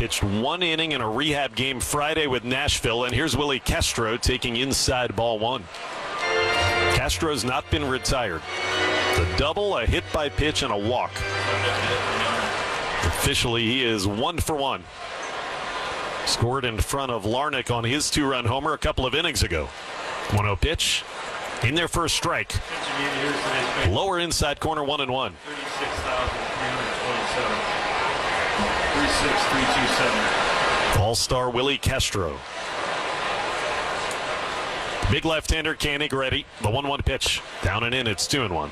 Pitched 1 inning in a rehab game Friday with Nashville, and here's Willie Castro taking inside ball 1. Castro's not been retired. The double, a hit by pitch, and a walk. Officially, he is 1 for 1. Scored in front of Larnach on his 2-run homer a couple of innings ago. 1-0 pitch. In there for a strike. Lower inside corner, 1-1. 36,327. All-star Willie Castro. Big left-hander, Koenig ready. The 1-1 pitch. Down and in, it's 2-1.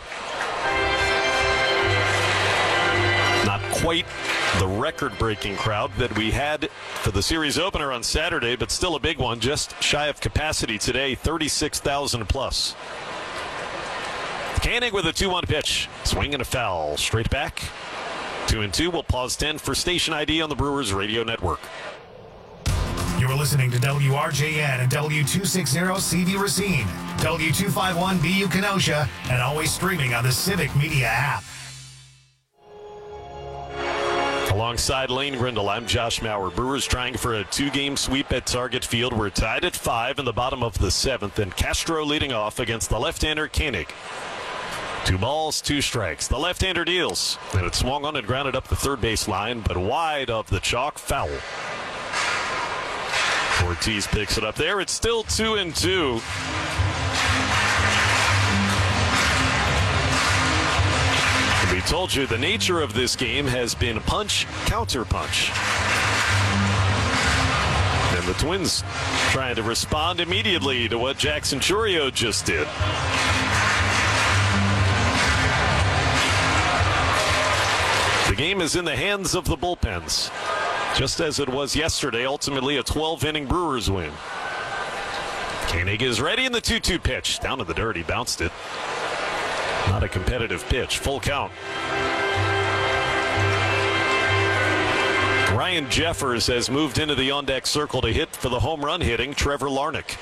Not quite the record-breaking crowd that we had for the series opener on Saturday, but still a big one, just shy of capacity today, 36,000 plus. Koenig with a 2-1 pitch. Swing and a foul. Straight back. 2-2. We'll pause 10 for station ID on the Brewers Radio Network. You're listening to WRJN and W260 CV Racine, W251 BU Kenosha, and always streaming on the Civic Media app. Alongside Lane Grindle, I'm Josh Maurer. Brewers trying for a 2-game sweep at Target Field. We're tied at 5 in the bottom of the 7th, and Castro leading off against the left-hander Koenig. 2 balls, 2 strikes. The left-hander deals, and it swung on and grounded up the third base line, but wide of the chalk, foul. Ortiz picks it up there. It's still 2-2. We told you the nature of this game has been punch, counter punch. And the Twins trying to respond immediately to what Jackson Chourio just did. The game is in the hands of the bullpens, just as it was yesterday. Ultimately a 12-inning Brewers win. Koenig is ready in the 2-2 pitch. Down to the dirt, he bounced it. Not a competitive pitch. Full count. Ryan Jeffers has moved into the on-deck circle to hit for the home run hitting Trevor Larnach.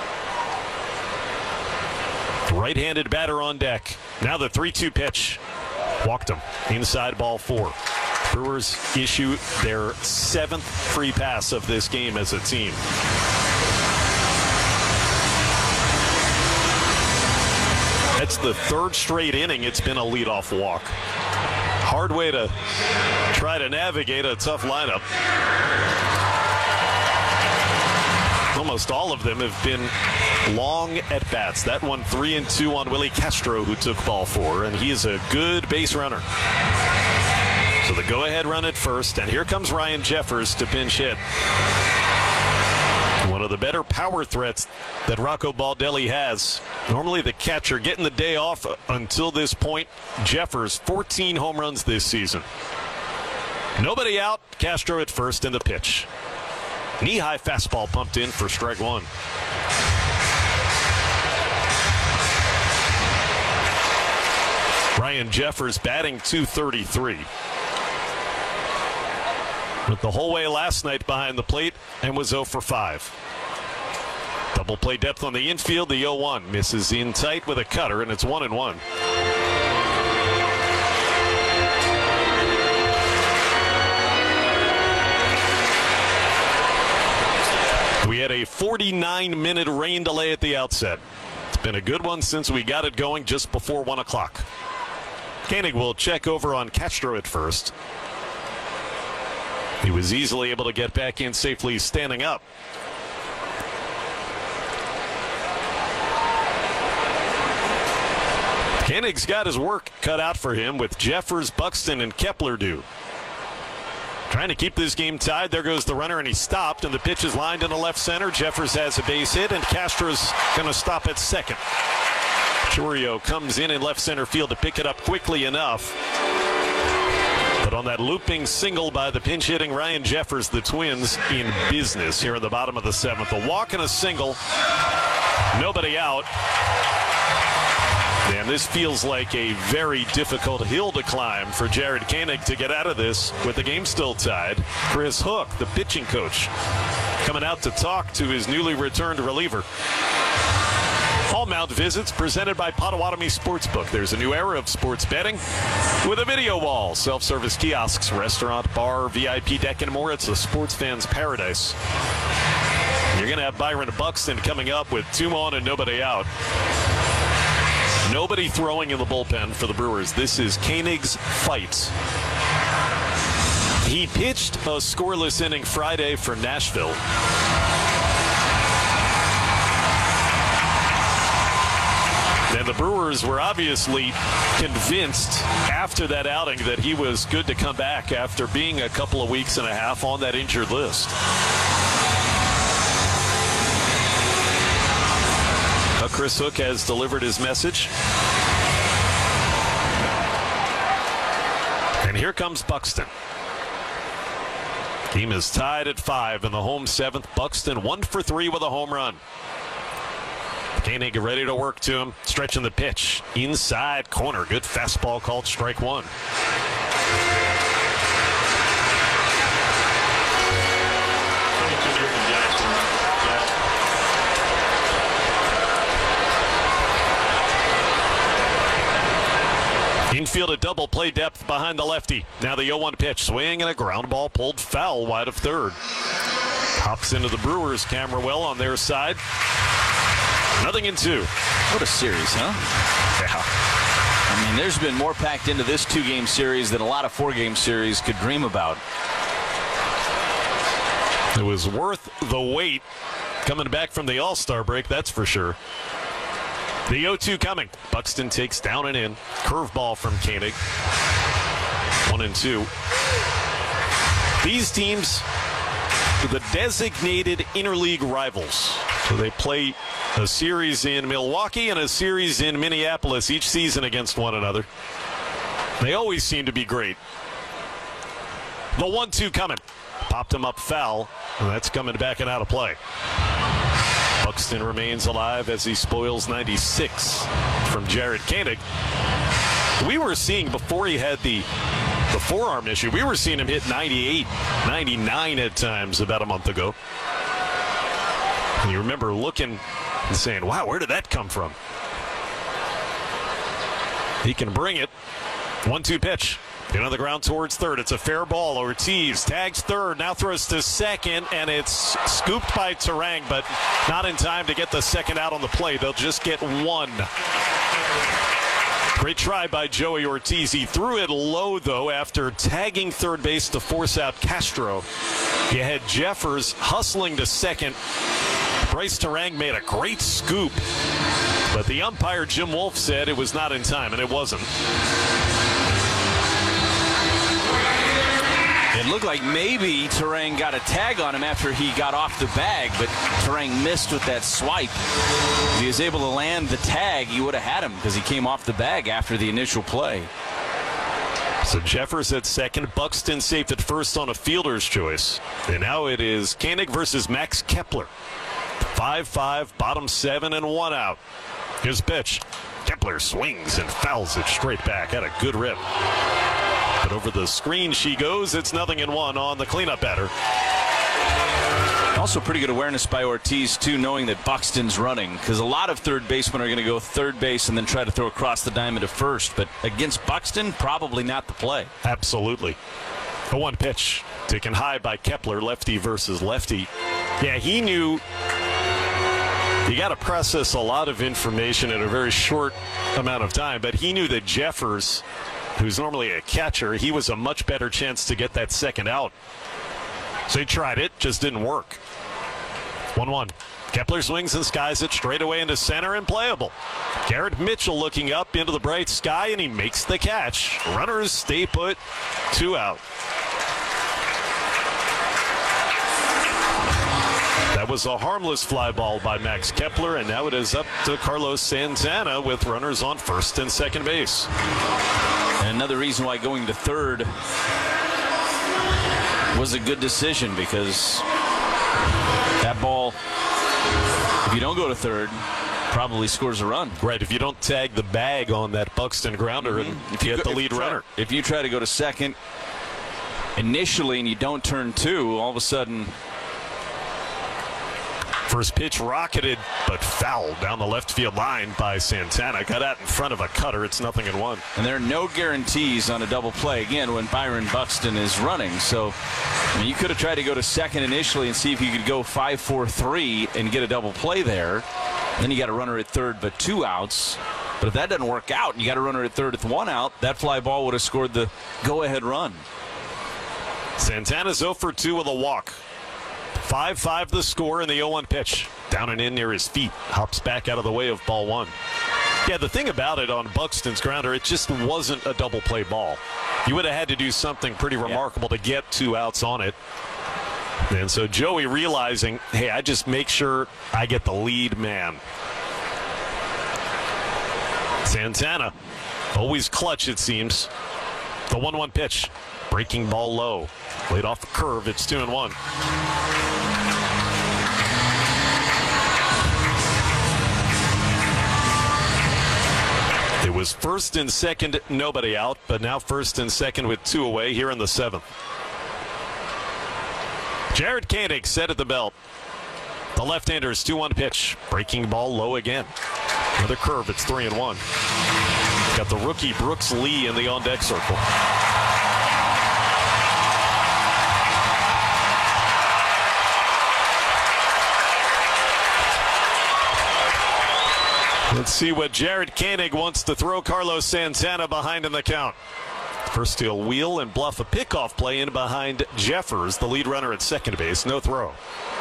Right-handed batter on deck. Now the 3-2 pitch. Walked him. Inside ball 4. Brewers issue their 7th free pass of this game as a team. That's the 3rd straight inning it's been a leadoff walk. Hard way to try to navigate a tough lineup. Almost all of them have been long at bats. That one 3-2 on Willie Castro, who took ball 4, and he is a good base runner. So the go-ahead run at first, and here comes Ryan Jeffers to pinch hit. One of the better power threats that Rocco Baldelli has. Normally the catcher getting the day off until this point. Jeffers, 14 home runs this season. Nobody out. Castro at first in the pitch. Knee-high fastball pumped in for strike 1. Ryan Jeffers batting .233. Went the whole way last night behind the plate and was 0 for 5. Double play depth on the infield. The 0-1 misses in tight with a cutter, and it's 1-1. We had a 49-minute rain delay at the outset. It's been a good one since we got it going just before 1 o'clock. Koenig will check over on Castro at first. He was easily able to get back in safely standing up. Koenig's got his work cut out for him with Jeffers, Buxton, and Kepler due. Trying to keep this game tied. There goes the runner, and he stopped, and the pitch is lined into left center. Jeffers has a base hit, and Castro's going to stop at second. Chourio comes in left center field to pick it up quickly enough. But on that looping single by the pinch hitting Ryan Jeffers, the Twins in business here in the bottom of the 7th. A walk and a single. Nobody out. And this feels like a very difficult hill to climb for Jared Koenig to get out of this with the game still tied. Chris Hook, the pitching coach, coming out to talk to his newly returned reliever. All Mount visits presented by Potawatomi Sportsbook. There's a new era of sports betting with a video wall, self-service kiosks, restaurant, bar, VIP deck, and more. It's a sports fan's paradise. You're going to have Byron Buxton coming up with 2 on and nobody out. Nobody throwing in the bullpen for the Brewers. This is Koenig's fight. He pitched a scoreless inning Friday for Nashville. And the Brewers were obviously convinced after that outing that he was good to come back after being a couple of weeks and a half on that injured list. But Chris Hook has delivered his message. And here comes Buxton. Team is tied at 5 in the home 7th. Buxton 1 for 3 with a home run. Koenig ready to work to him. Stretching the pitch. Inside corner. Good fastball called strike 1. Infield a double play depth behind the lefty. Now the 0-1 pitch. Swing and a ground ball pulled foul wide of third. Hops into the Brewers camera well on their side. 0-2. What a series, huh? Yeah. I mean, there's been more packed into this 2-game series than a lot of 4-game series could dream about. It was worth the wait coming back from the All-Star break, that's for sure. The 0-2 coming. Buxton takes down and in. Curveball from Koenig. 1-2. These teams, the designated interleague rivals. So they play a series in Milwaukee and a series in Minneapolis each season against one another. They always seem to be great. The 1-2 coming. Popped him up foul, and that's coming back and out of play. Buxton remains alive as he spoils 96 from Jared Koenig. We were seeing, before he had the forearm issue, we were seeing him hit 98, 99 at times about a month ago. And you remember looking and saying, wow, where did that come from? He can bring it. 1-2 pitch. Get on the ground towards third. It's a fair ball. Ortiz tags third, now throws to second, and it's scooped by Turang, but not in time to get the second out on the play. They'll just get 1. Great try by Joey Ortiz. He threw it low, though, after tagging third base to force out Castro. You had Jeffers hustling to second. Bryce Turang made a great scoop, but the umpire, Jim Wolf, said it was not in time, and it wasn't. It looked like maybe Turang got a tag on him after he got off the bag, but Turang missed with that swipe. If he was able to land the tag, he would have had him because he came off the bag after the initial play. So Jeffers at second, Buxton safe at first on a fielder's choice. And now it is Koenig versus Max Kepler. 5-5, bottom 7, and 1 out. His pitch. Kepler swings and fouls it straight back. Had a good rip. But over the screen she goes. It's 0-1 on the cleanup batter. Also pretty good awareness by Ortiz, too, knowing that Buxton's running. Because a lot of third basemen are going to go third base and then try to throw across the diamond to first. But against Buxton, probably not the play. Absolutely. A 1 pitch. Taken high by Kepler, lefty versus lefty. Yeah, he knew you got to process a lot of information in a very short amount of time. But he knew that Jeffers, who's normally a catcher, he was a much better chance to get that second out. So he tried it, just didn't work. 1-1. Kepler swings and skies it straight away into center and playable. Garrett Mitchell looking up into the bright sky, and he makes the catch. Runners stay put. 2 out. That was a harmless fly ball by Max Kepler, and now it is up to Carlos Santana with runners on first and second base. And another reason why going to third was a good decision, because that ball, if you don't go to third, probably scores a run. Right, if you don't tag the bag on that Buxton grounder and if you get the lead runner. If you try to go to second initially and you don't turn 2, all of a sudden First pitch rocketed, but fouled down the left field line by Santana. Got out in front of a cutter. It's 0-1. And there are no guarantees on a double play, again, when Byron Buxton is running. So, you could have tried to go to second initially and see if you could go 5-4-3 and get a double play there. Then you got a runner at third, but 2 outs. But if that doesn't work out and you got a runner at third with 1 out, that fly ball would have scored the go-ahead run. Santana's 0 for 2 with a walk. 5-5 the score in the 0-1 pitch. Down and in near his feet. Hops back out of the way of ball 1. Yeah, the thing about it on Buxton's grounder, it just wasn't a double play ball. You would have had to do something pretty remarkable to get 2 outs on it. And so Joey realizing, hey, I just make sure I get the lead man. Santana, always clutch it seems. The 1-1 pitch. Breaking ball low. Laid off the curve. It's 2-1. It was first and second, nobody out, but now first and second with 2 away here in the 7th. Jared Koenig set at the belt. The left-hander's 2-1 pitch. Breaking ball low again. Another curve. It's 3-1. Got the rookie Brooks Lee in the on-deck circle. Let's see what Jared Koenig wants to throw Carlos Santana behind in the count. First he'll wheel and bluff a pickoff play in behind Jeffers, the lead runner at second base. No throw.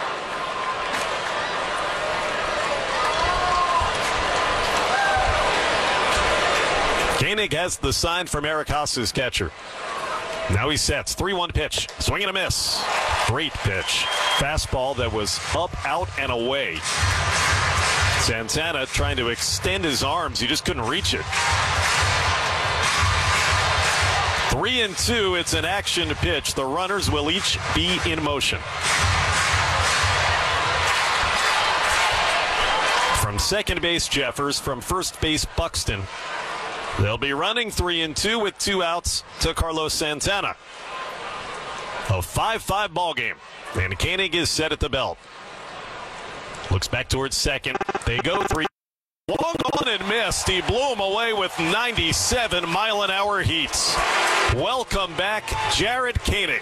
Koenig has the sign from Eric Haas's catcher. Now he sets. 3-1 pitch. Swing and a miss. Great pitch. Fastball that was up, out, and away. Santana trying to extend his arms. He just couldn't reach it. 3-2. It's an action pitch. The runners will each be in motion. From second base, Jeffers. From first base, Buxton. They'll be running 3-2 with 2 outs to Carlos Santana. A 5-5 ball game. And Koenig is set at the belt. Looks back towards second. They go 3. Long on and missed. He blew him away with 97 mile-an-hour heats. Welcome back, Jared Koenig.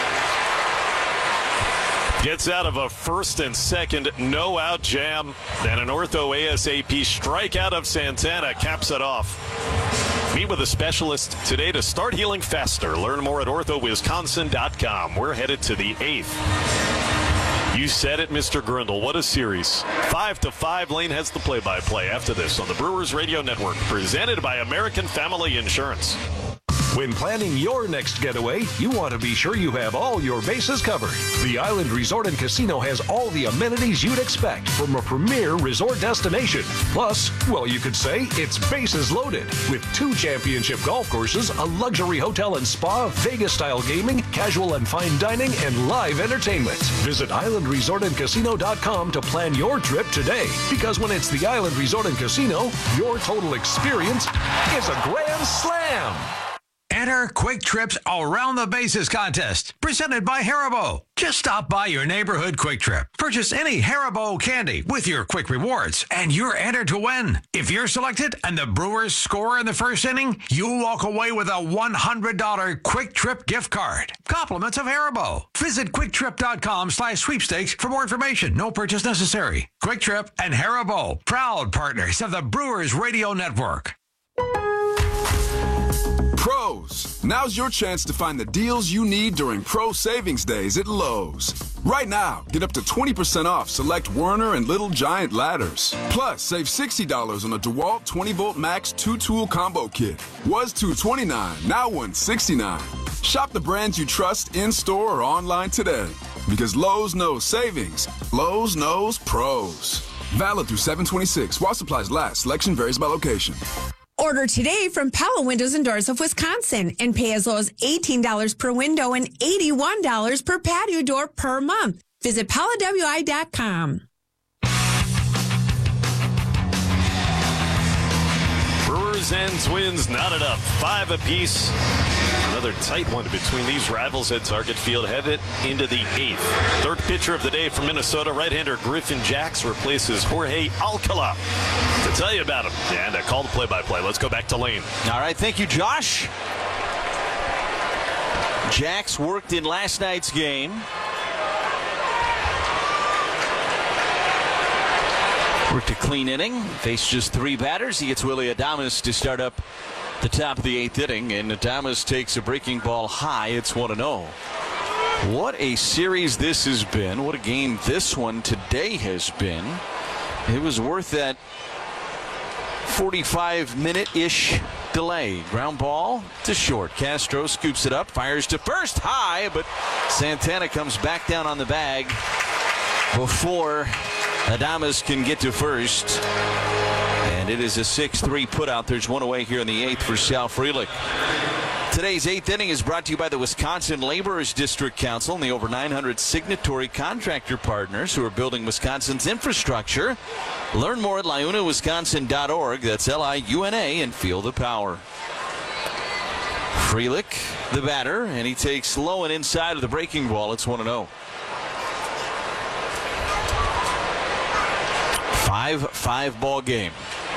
Gets out of a first and second no-out jam. Then an ortho ASAP strikeout of Santana caps it off. Meet with a specialist today to start healing faster. Learn more at orthowisconsin.com. We're headed to the 8th. You said it, Mr. Grindle. What a series. 5-5. Lane has the play-by-play after this on the Brewers Radio Network, presented by American Family Insurance. When planning your next getaway, you want to be sure you have all your bases covered. The Island Resort and Casino has all the amenities you'd expect from a premier resort destination. Plus, well, you could say it's bases loaded with 2 championship golf courses, a luxury hotel and spa, Vegas-style gaming, casual and fine dining, and live entertainment. Visit islandresortandcasino.com to plan your trip today. Because when it's the Island Resort and Casino, your total experience is a grand slam. Enter Quick Trip's Around the Bases contest, presented by Haribo. Just stop by your neighborhood Quick Trip. Purchase any Haribo candy with your Quick Rewards, and you're entered to win. If you're selected and the Brewers score in the first inning, you'll walk away with a $100 Quick Trip gift card. Compliments of Haribo. Visit QuickTrip.com/sweepstakes for more information. No purchase necessary. Quick Trip and Haribo, proud partners of the Brewers Radio Network. Pros, now's your chance to find the deals you need during Pro Savings Days at Lowe's. Right now, get up to 20% off select Werner and Little Giant ladders. Plus, save $60 on a DeWalt 20-volt max 2-tool combo kit. Was $229, now $169. Shop the brands you trust in-store or online today. Because Lowe's knows savings. Lowe's knows pros. Valid through 7/26. While supplies last. Selection varies by location. Order today from Pella Windows and Doors of Wisconsin and pay as low as $18 per window and $81 per patio door per month. Visit PellaWI.com. Brewers and Twins knotted up 5 apiece. Another tight one between these rivals at Target Field. Headed into the 8th. Third pitcher of the day from Minnesota, right-hander Griffin Jax replaces Jorge Alcala. To tell you about him and a call to play-by-play, let's go back to Lane. All right, thank you, Josh. Jax worked in last night's game. Worked a clean inning. Faced just 3 batters. He gets Willy Adames to start up the top of the 8th inning. And Adames takes a breaking ball high. It's 1-0. What a series this has been. What a game this one today has been. It was worth that 45-minute-ish delay. Ground ball to short. Castro scoops it up. Fires to first high. But Santana comes back down on the bag before Adames can get to first, and it is a 6-3 putout. There's one away here in the 8th for Sal Frelick. Today's 8th inning is brought to you by the Wisconsin Laborers District Council and the over 900 signatory contractor partners who are building Wisconsin's infrastructure. Learn more at liunawisconsin.org. That's L-I-U-N-A, and feel the power. Frelick, the batter, and he takes low and inside of the breaking ball. It's 1-0. 5-5 ball game.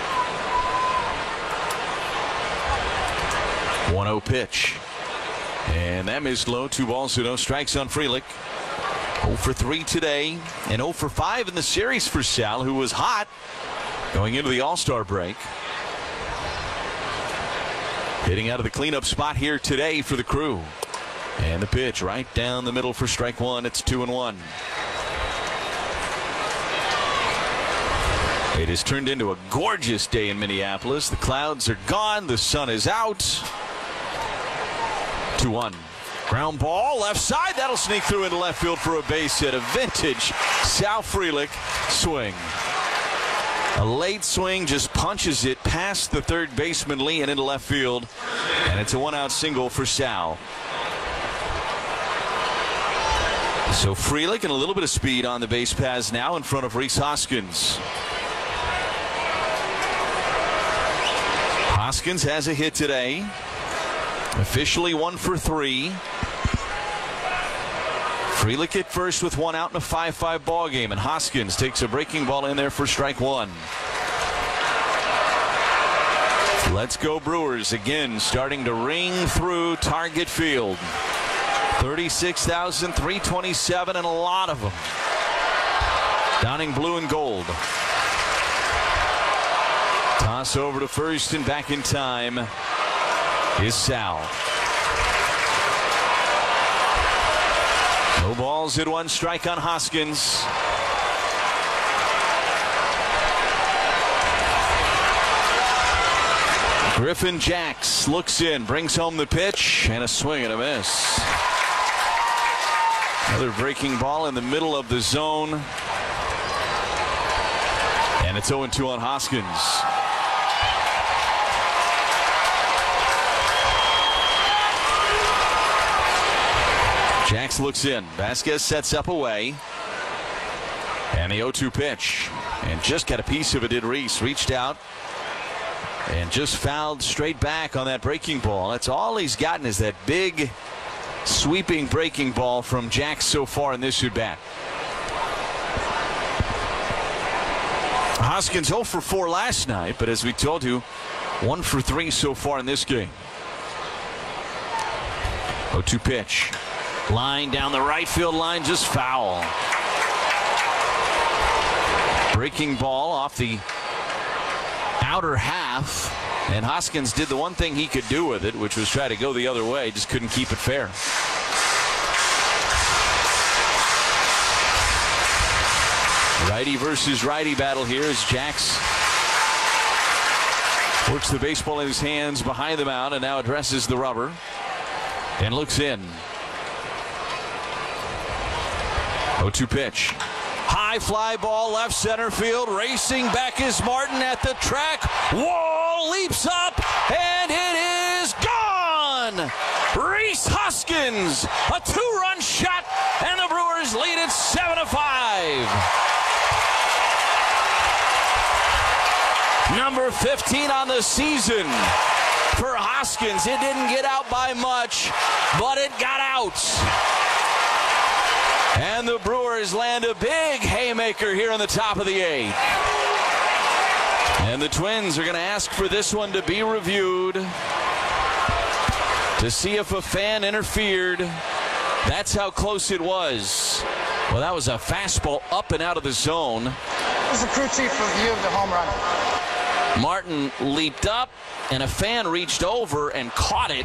1-0 pitch. And that missed low. 2 balls to no strikes on Frelick. 0 for 3 today and 0 for 5 in the series for Sal, who was hot going into the All-Star break. Hitting out of the cleanup spot here today for the Crew. And the pitch right down the middle for strike 1. It's 2-1. It has turned into a gorgeous day in Minneapolis. The clouds are gone. The sun is out. 2-1. Ground ball, left side. That'll sneak through into left field for a base hit. A vintage Sal Frelick swing. A late swing, just punches it past the third baseman Lee and into left field. And it's a 1-out single for Sal. So Frelick and a little bit of speed on the base paths now in front of Rhys Hoskins. Hoskins has a hit today. Officially 1 for 3. Frelick at first with 1 out in a 5-5 ball game, and Hoskins takes a breaking ball in there for strike 1. Let's go Brewers again, starting to ring through Target Field. 36,327 and a lot of them donning blue and gold. Toss over to first and back in time is Sal. No balls at 1 strike on Hoskins. Griffin Jax looks in, brings home the pitch, and a swing and a miss. Another breaking ball in the middle of the zone. And it's 0-2 on Hoskins. Jax looks in. Vasquez sets up away. And the 0-2 pitch. And just got a piece of it, did Rhys. Reached out. And just fouled straight back on that breaking ball. That's all he's gotten is that big sweeping breaking ball from Jax so far in this at-bat. Hoskins 0 for 4 last night, but as we told you, 1 for 3 so far in this game. 0-2 pitch. Line down the right field line, just foul. Breaking ball off the outer half, and Hoskins did the one thing he could do with it, which was try to go the other way, just couldn't keep it fair. Righty versus righty battle here as Jax works the baseball in his hands behind the mound and now addresses the rubber and looks in. 0-2 pitch. High fly ball left center field. Racing back is Martin at the track. Wall leaps up and it is gone. Rhys Hoskins, a 2-run shot, and the Brewers lead it 7-5. Number 15 on the season. for Hoskins. It didn't get out by much, but it got out. And the Brewers land a big haymaker here on the top of the 8th. And the Twins are going to ask for this one to be reviewed to see if a fan interfered. That's how close it was. Well, that was a fastball up and out of the zone. This is a crew chief review of the home run. Martin leaped up, and a fan reached over and caught it.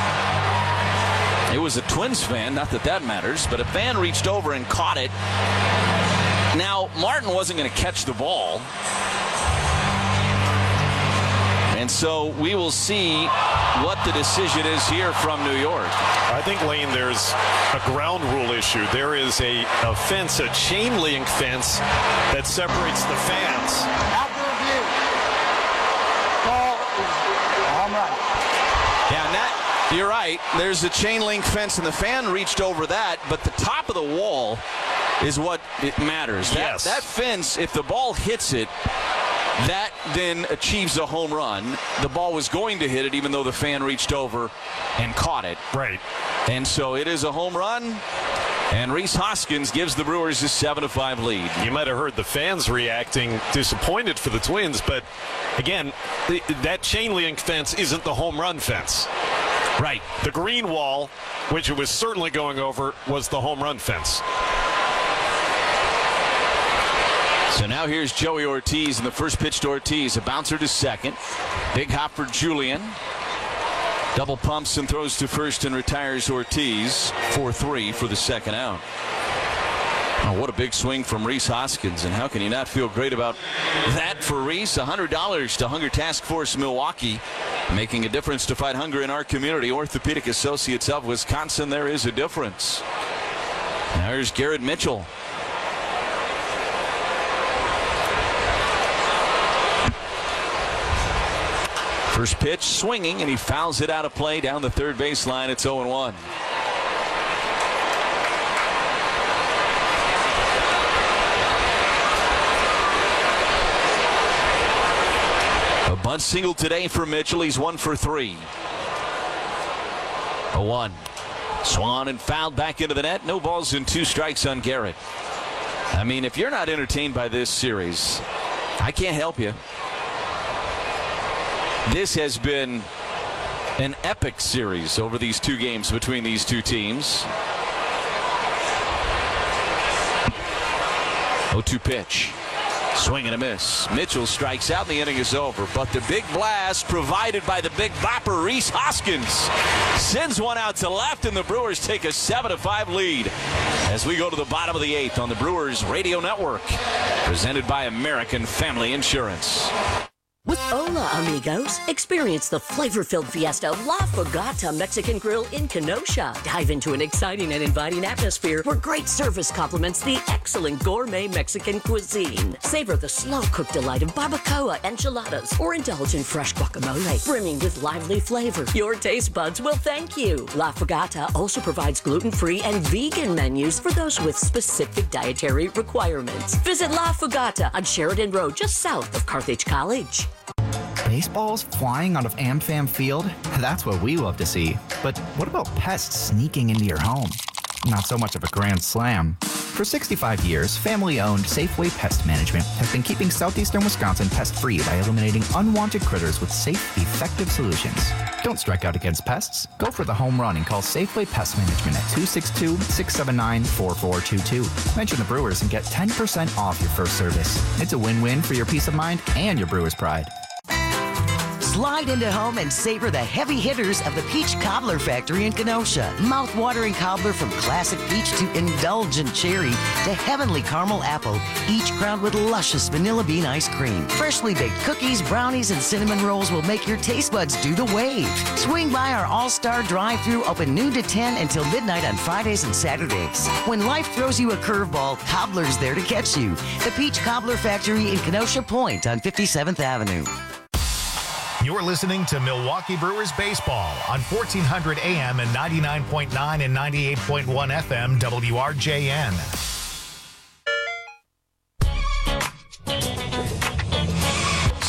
It was a Twins fan, not that that matters, but a fan reached over and caught it. Now, Martin wasn't going to catch the ball. And so we will see what the decision is here from New York. I think, Lane, there's a ground rule issue. There is a fence, a chain link fence that separates the fans. After review, ball is a home run. Yeah, and that, you're right. There's a chain link fence, and the fan reached over that, but the top of the wall is what it matters. Yes. That fence, if the ball hits it, that then achieves a home run. The ball was going to hit it even though the fan reached over and caught it. Right. And so it is a home run, and Rhys Hoskins gives the Brewers a 7-5 lead. You might have heard the fans reacting disappointed for the Twins, but again, that chain link fence isn't the home run fence. Right. The green wall, which it was certainly going over, was the home run fence. So now here's Joey Ortiz, and the first pitch to Ortiz, a bouncer to second. Big hop for Julian. Double pumps and throws to first and retires Ortiz. 4-3 for the second out. Oh, what a big swing from Rhys Hoskins, and how can you not feel great about that for Rhys? $100 to Hunger Task Force Milwaukee, making a difference to fight hunger in our community. Orthopedic Associates of Wisconsin, there is a difference. Now here's Garrett Mitchell. First pitch swinging, and he fouls it out of play down the third baseline. It's 0-1. A bunt single today for Mitchell. He's 1 for 3. 0-1. Swung on and fouled back into the net. No balls and 2 strikes on Garrett. I mean, if you're not entertained by this series, I can't help you. This has been an epic series over these 2 games between these 2 teams. 0-2 pitch. Swing and a miss. Mitchell strikes out and the inning is over. But the big blast provided by the big bopper, Rhys Hoskins, sends one out to left, and the Brewers take a 7-5 lead as we go to the bottom of the 8th on the Brewers Radio Network. Presented by American Family Insurance. With Hola Amigos, experience the flavor-filled fiesta La Fogata Mexican Grill in Kenosha. Dive into an exciting and inviting atmosphere where great service complements the excellent gourmet Mexican cuisine. Savor the slow-cooked delight of barbacoa, enchiladas, or indulge in fresh guacamole, brimming with lively flavor. Your taste buds will thank you. La Fogata also provides gluten-free and vegan menus for those with specific dietary requirements. Visit La Fogata on Sheridan Road, just south of Carthage College. Baseballs flying out of AmFam Field? That's what we love to see. But what about pests sneaking into your home? Not so much of a grand slam. For 65 years, family-owned Safeway Pest Management has been keeping southeastern Wisconsin pest-free by eliminating unwanted critters with safe, effective solutions. Don't strike out against pests. Go for the home run and call Safeway Pest Management at 262-679-4422. Mention the Brewers and get 10% off your first service. It's a win-win for your peace of mind and your Brewers' pride. Slide into home and savor the heavy hitters of the Peach Cobbler Factory in Kenosha. Mouth-watering cobbler from classic peach to indulgent cherry to heavenly caramel apple, each crowned with luscious vanilla bean ice cream. Freshly baked cookies, brownies, and cinnamon rolls will make your taste buds do the wave. Swing by our all-star drive-thru, open noon to 10 until midnight on Fridays and Saturdays. When life throws you a curveball, Cobbler's there to catch you. The Peach Cobbler Factory in Kenosha Point on 57th Avenue. You're listening to Milwaukee Brewers Baseball on 1400 AM and 99.9 and 98.1 FM WRJN.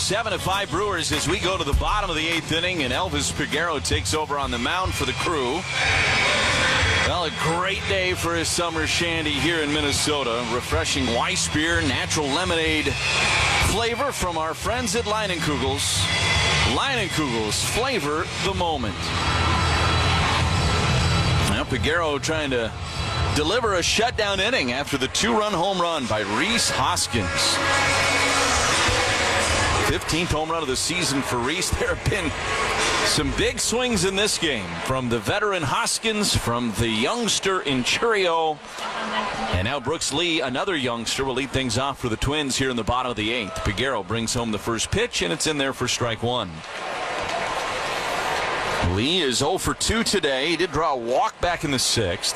7-5 Brewers as we go to the bottom of the 8th inning, and Elvis Peguero takes over on the mound for the Crew. Well, a great day for a summer shandy here in Minnesota. Refreshing Weiss beer, natural lemonade flavor from our friends at Leinenkugel's. Leinenkugel's, flavor the moment. Now Peguero trying to deliver a shutdown inning after the 2-run home run by Rhys Hoskins. 15th home run of the season for Rhys. There have been some big swings in this game from the veteran Hoskins, from the youngster Inchurio, and now Brooks Lee, another youngster, will lead things off for the Twins here in the bottom of the 8th. Peguero brings home the first pitch, and it's in there for strike one. Lee is 0 for 2 today. He did draw a walk back in the 6th.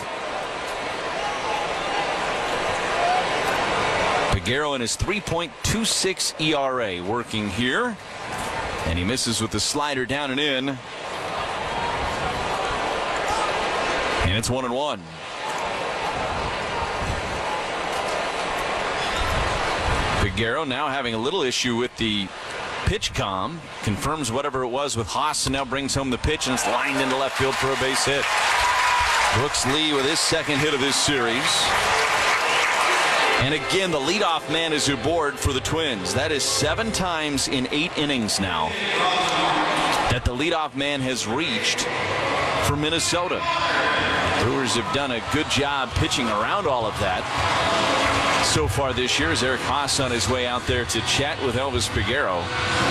Peguero in his 3.26 ERA working here. And he misses with the slider down and in. And it's 1-1. Peguero now having a little issue with the pitch comm. Confirms whatever it was with Haas and now brings home the pitch, and it's lined into left field for a base hit. Brooks Lee with his second hit of this series. And again, the leadoff man is aboard for the Twins. That is 7 times in 8 innings now that the leadoff man has reached for Minnesota. Brewers have done a good job pitching around all of that so far this year, as Eric Haas on his way out there to chat with Elvis Peguero.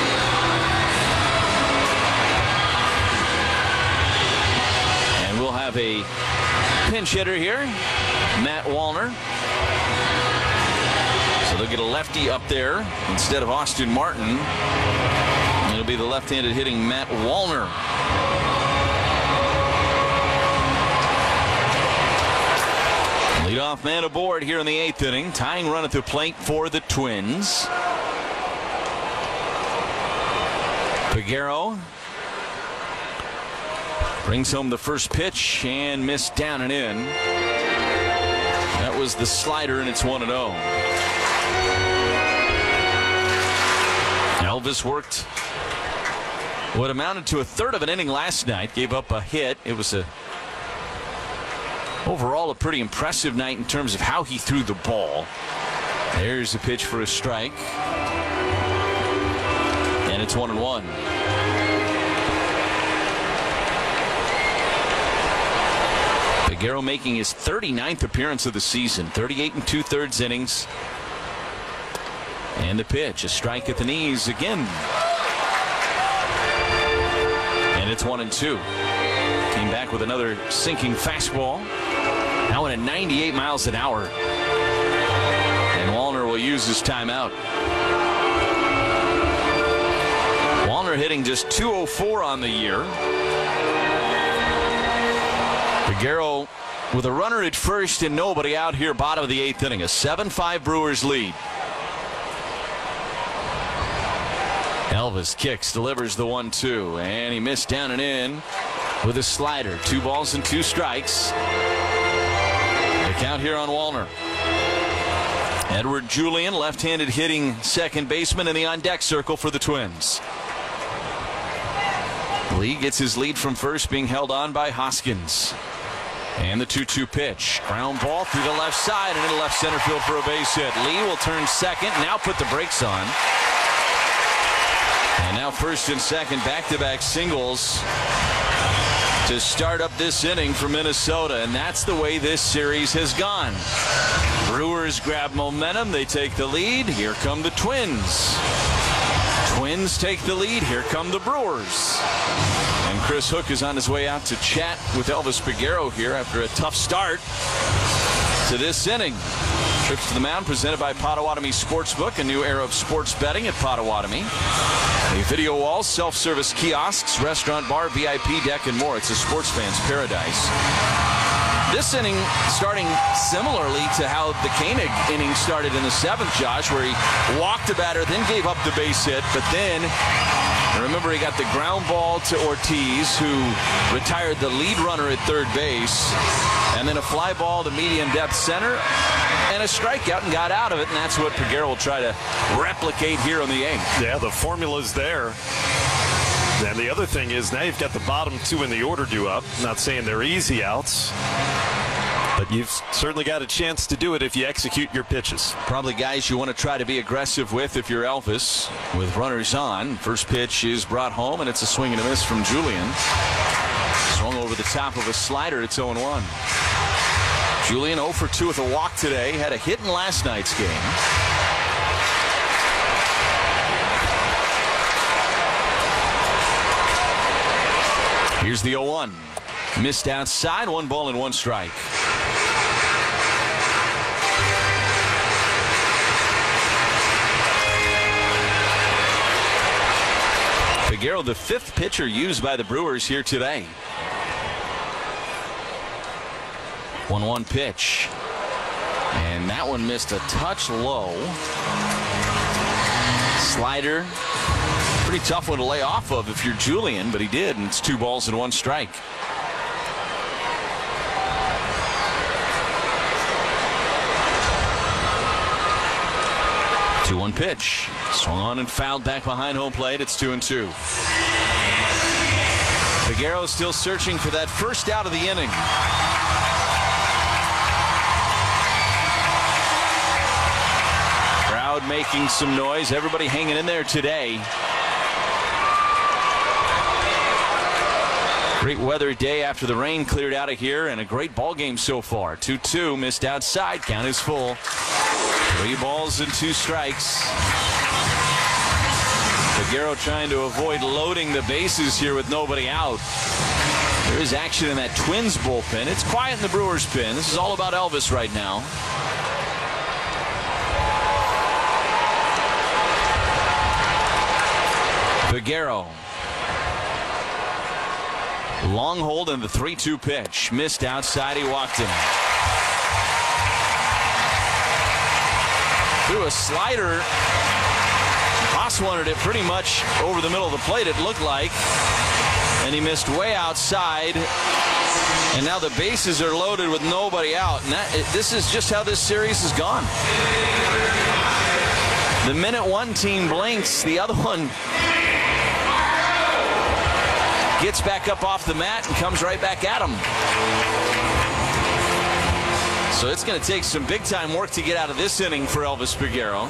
And we'll have a pinch hitter here, Matt Wallner. So they'll get a lefty up there instead of Austin Martin. It'll be the left-handed hitting Matt Wallner. Leadoff man aboard here in the 8th inning. Tying run at the plate for the Twins. Peguero brings home the first pitch and missed down and in. That was the slider, and it's 1-0. Elvis worked what amounted to a third of an inning last night. Gave up a hit. It was overall a pretty impressive night in terms of how he threw the ball. There's a pitch for a strike. And it's 1-1. Peguero making his 39th appearance of the season. 38 2/3 innings. And the pitch, a strike at the knees again. And it's 1-2. Came back with another sinking fastball. Now in at 98 miles an hour. And Wallner will use his timeout. Wallner hitting just .204 on the year. Peguero with a runner at first and nobody out here, bottom of the 8th inning. A 7-5 Brewers lead. Elvis kicks, delivers the 1-2, and he missed down and in with a slider. 2 balls and 2 strikes. The count here on Wallner. Edward Julian, left-handed hitting second baseman in the on-deck circle for the Twins. Lee gets his lead from first, being held on by Hoskins. And the 2-2 pitch. Ground ball through the left side and into left center field for a base hit. Lee will turn second, now put the brakes on. And now first and second, back-to-back singles to start up this inning for Minnesota. And that's the way this series has gone. Brewers grab momentum. They take the lead. Here come the Twins. Twins take the lead. Here come the Brewers. And Chris Hook is on his way out to chat with Elvis Peguero here after a tough start to this inning. Trips to the mound presented by Potawatomi Sportsbook, a new era of sports betting at Potawatomi. A video wall, self-service kiosks, restaurant, bar, VIP deck, and more. It's a sports fan's paradise. This inning starting similarly to how the Koenig inning started in the 7th, Josh, where he walked the batter, then gave up the base hit, but then Remember, he got the ground ball to Ortiz, who retired the lead runner at third base, and then a fly ball to medium depth center, and a strikeout, and got out of it, and that's what Peguero will try to replicate here on the 8th. Yeah, the formula's there. And the other thing is now you've got the bottom 2 in the order due up. Not saying they're easy outs, but you've certainly got a chance to do it if you execute your pitches. Probably guys you want to try to be aggressive with if you're Elvis. With runners on, first pitch is brought home, and it's a swing and a miss from Julian. Swung over the top of a slider. It's 0-1. Julian 0 for 2 with a walk today. Had a hit in last night's game. Here's the 0-1. Missed outside, 1 ball and 1 strike. Peguero, the 5th pitcher used by the Brewers here today. 1-1 pitch. And that one missed a touch low. Slider. Pretty tough one to lay off of if you're Julian, but he did, and it's 2 balls and 1 strike. The 2-1 pitch. Swung on and fouled back behind home plate. It's 2-2. Peguero still searching for that first out of the inning. Crowd making some noise. Everybody hanging in there today. Great weather day after the rain cleared out of here, and a great ball game so far. 2-2, missed outside. Count is full. 3 balls and 2 strikes. Peguero trying to avoid loading the bases here with nobody out. There is action in that Twins bullpen. It's quiet in the Brewers pen. This is all about Elvis right now. Peguero. Long hold and the 3-2 pitch. Missed outside. He walked him. Threw a slider. Haas wanted it pretty much over the middle of the plate, it looked like. And he missed way outside. And now the bases are loaded with nobody out. And this is just how this series has gone. The minute one team blinks, the other one gets back up off the mat and comes right back at him. So it's going to take some big-time work to get out of this inning for Elvis Peguero.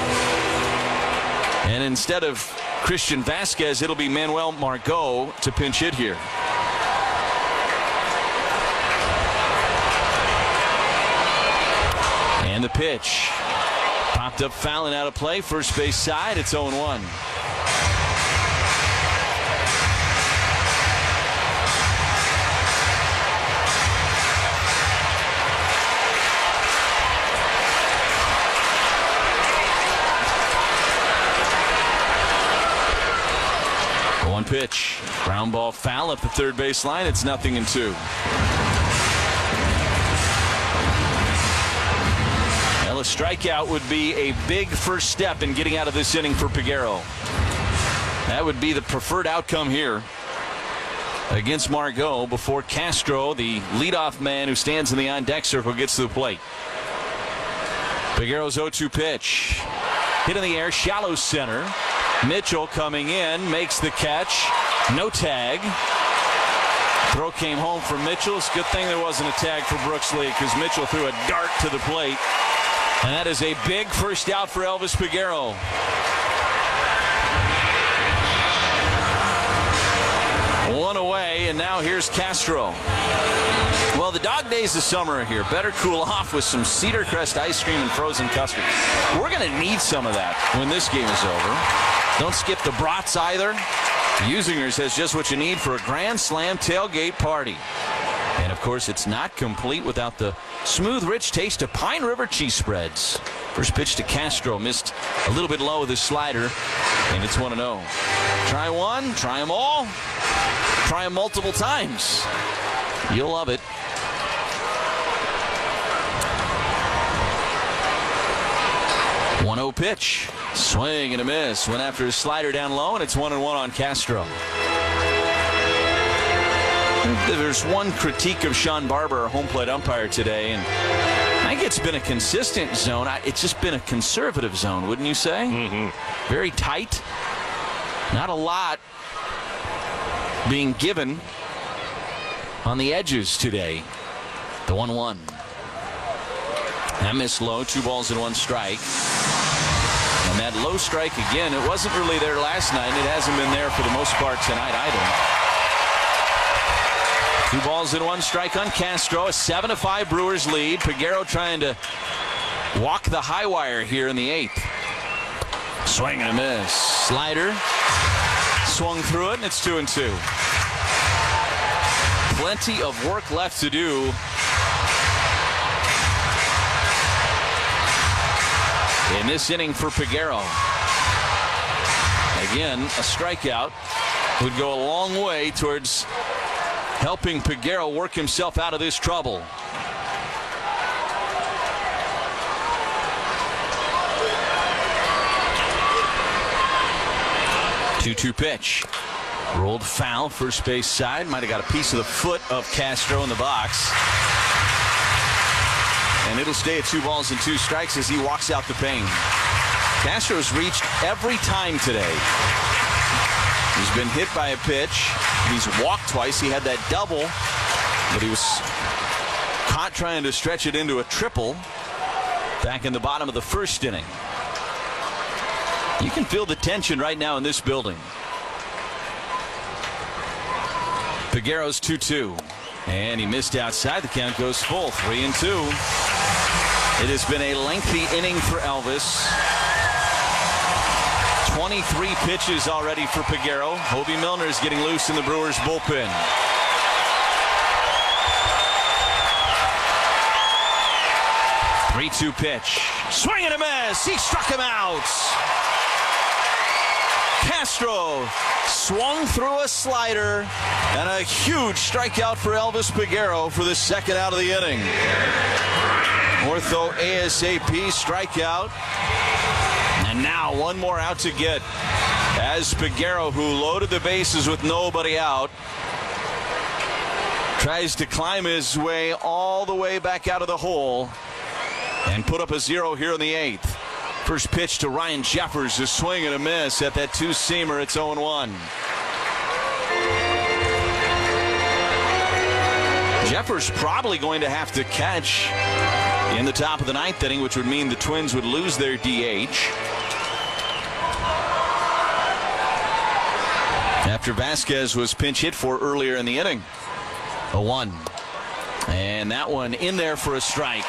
And instead of Christian Vasquez, it'll be Manuel Margot to pinch hit here. And the pitch. Popped up foul and out of play. First base side. It's 0-1. One pitch. Ground ball foul up the third base line. It's 0-2. Well, a strikeout would be a big first step in getting out of this inning for Peguero. That would be the preferred outcome here against Margot before Castro, the leadoff man who stands in the on-deck circle, gets to the plate. Peguero's 0-2 pitch. Hit in the air, shallow center. Mitchell coming in, makes the catch. No tag. Throw came home for Mitchell. It's a good thing there wasn't a tag for Brooks Lee because Mitchell threw a dart to the plate. And that is a big first out for Elvis Peguero. One away, and now here's Castro. Well, the dog days of summer are here. Better cool off with some Cedar Crest ice cream and frozen custard. We're going to need some of that when this game is over. Don't skip the brats either. Usingers has just what you need for a Grand Slam tailgate party. And, of course, it's not complete without the smooth, rich taste of Pine River cheese spreads. First pitch to Castro. Missed a little bit low with his slider, and it's 1-0. Try one, try them all, try them multiple times. You'll love it. 0 pitch. Swing and a miss. Went after his slider down low, and it's 1-1 on Castro. There's one critique of Sean Barber, our home plate umpire today, and I think it's been a consistent zone. It's just been a conservative zone, wouldn't you say? Mm-hmm. Very tight. Not a lot being given on the edges today. The 1-1. That missed low. 2 balls and 1 strike. And that low strike again, it wasn't really there last night. It hasn't been there for the most part tonight either. 2 balls and 1 strike on Castro. A 7-5 Brewers lead. Peguero trying to walk the high wire here in the 8th. Swing and a miss. Slider. Swung through it, and it's 2-2. Plenty of work left to do in this inning for Peguero. Again, a strikeout would go a long way towards helping Peguero work himself out of this trouble. Two-two pitch. Rolled foul, first base side. Might have got a piece of the foot of Castro in the box. And it'll stay at 2 balls and 2 strikes as he walks out the pen. Castro's reached every time today. He's been hit by a pitch. He's walked twice. He had that double, but he was caught trying to stretch it into a triple back in the bottom of the first inning. You can feel the tension right now in this building. Peguero's 2-2. And he missed outside. The count goes full. 3-2. It has been a lengthy inning for Elvis. 23 pitches already for Peguero. Hobie Milner is getting loose in the Brewers bullpen. Three-two pitch. Swing and a miss. He struck him out. Castro swung through a slider, and a huge strikeout for Elvis Peguero for the second out of the inning. Ortho ASAP strikeout. And now one more out to get as Peguero, who loaded the bases with nobody out, tries to climb his way all the way back out of the hole and put up a 0 here in the 8th. First pitch to Ryan Jeffers, a swing and a miss at that 2-seamer. It's 0-1. Jeffers probably going to have to catch in the top of the 9th inning, which would mean the Twins would lose their DH. After Vasquez was pinch hit for earlier in the inning. 0-1. And that one in there for a strike.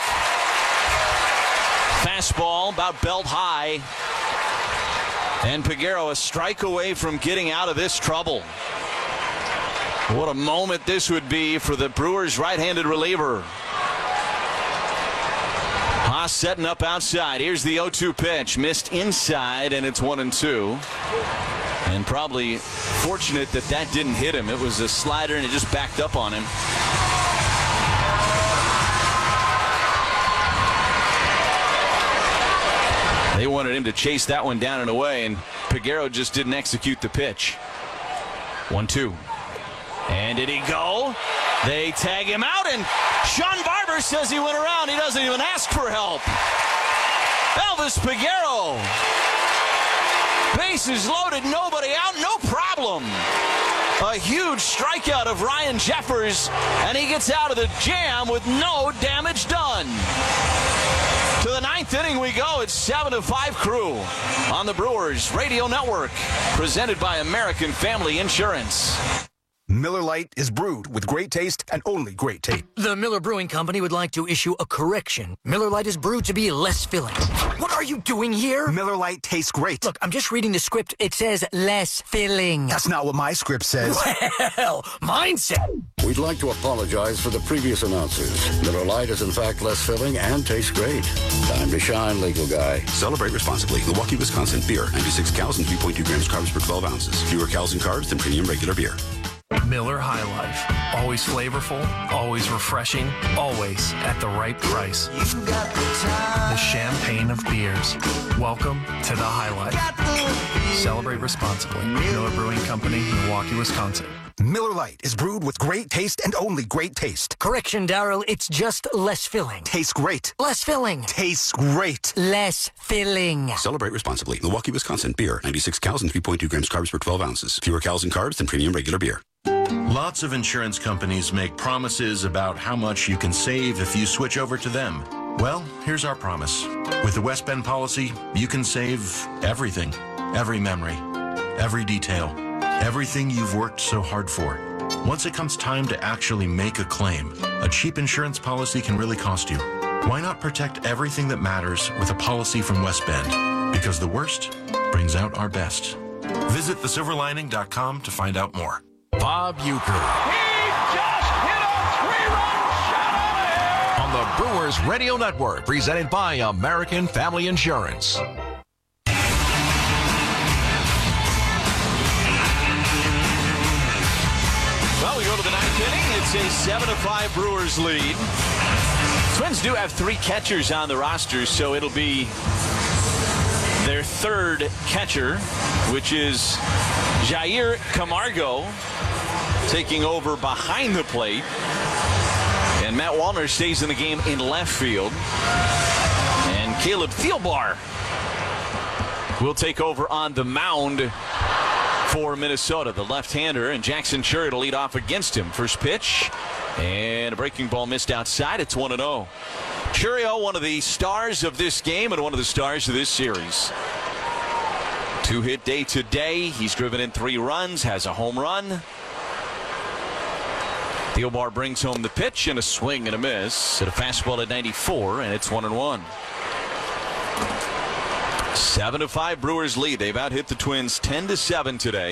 Fastball about belt high. And Peguero a strike away from getting out of this trouble. What a moment this would be for the Brewers' right-handed reliever. Haas setting up outside. Here's the 0-2 pitch. Missed inside, and it's 1-2. And probably fortunate that that didn't hit him. It was a slider, and it just backed up on him. They wanted him to chase that one down and away, and Peguero just didn't execute the pitch. 1-2. And did he go? They tag him out, and Sean Barber says he went around. He doesn't even ask for help. Elvis Peguero. Bases loaded, nobody out, no problem. A huge strikeout of Ryan Jeffers, and he gets out of the jam with no damage done. To the 9th inning we go. It's 7-5 Crew on the Brewers Radio Network, presented by American Family Insurance. Miller Lite is brewed with great taste and only great taste. The Miller Brewing Company would like to issue a correction. Miller Lite is brewed to be less filling. What are you doing here? Miller Lite tastes great. Look, I'm just reading the script. It says less filling. That's not what my script says. Well, mine said. We'd like to apologize for the previous announcers. Miller Lite is in fact less filling and tastes great. Time to shine, legal guy. Celebrate responsibly. Milwaukee, Wisconsin. Beer. 96 cows and 3.2 grams carbs per 12 ounces. Fewer cows and carbs than premium regular beer. Miller High Life. Always flavorful, always refreshing, always at the right price. The champagne of beers. Welcome to the High Life. Celebrate responsibly. Miller Brewing Company, Milwaukee, Wisconsin. Miller Lite is brewed with great taste and only great taste. Correction, Daryl, it's just less filling. Tastes great. Less filling. Tastes great. Less filling. Celebrate responsibly. Milwaukee, Wisconsin. Beer. 96 calories and 3.2 grams carbs per 12 ounces. Fewer calories and carbs than premium regular beer. Lots of insurance companies make promises about how much you can save if you switch over to them. Well, here's our promise. With the West Bend policy, you can save everything. Every memory. Every detail. Everything you've worked so hard for. Once it comes time to actually make a claim, a cheap insurance policy can really cost you. Why not protect everything that matters with a policy from West Bend? Because the worst brings out our best. Visit thesilverlining.com to find out more. Bob Uecker. On the Brewers Radio Network, presented by American Family Insurance. Well, we go to the ninth inning. It's a 7-5 Brewers lead. Twins do have 3 catchers on the roster, so it'll be their third catcher, which is Jair Camargo, taking over behind the plate. And Matt Wallner stays in the game in left field. And Caleb Thielbar will take over on the mound for Minnesota, the left-hander, and Jackson Chourio to lead off against him. First pitch, and a breaking ball missed outside. It's 1-0. Chourio, one of the stars of this game and one of the stars of this series. 2-hit day today. He's driven in 3 runs, has a home run. Thielbar brings home the pitch and a swing and a miss at a fastball at 94, and it's 1-1. 7-5 Brewers lead. They've out hit the Twins 10-7 today.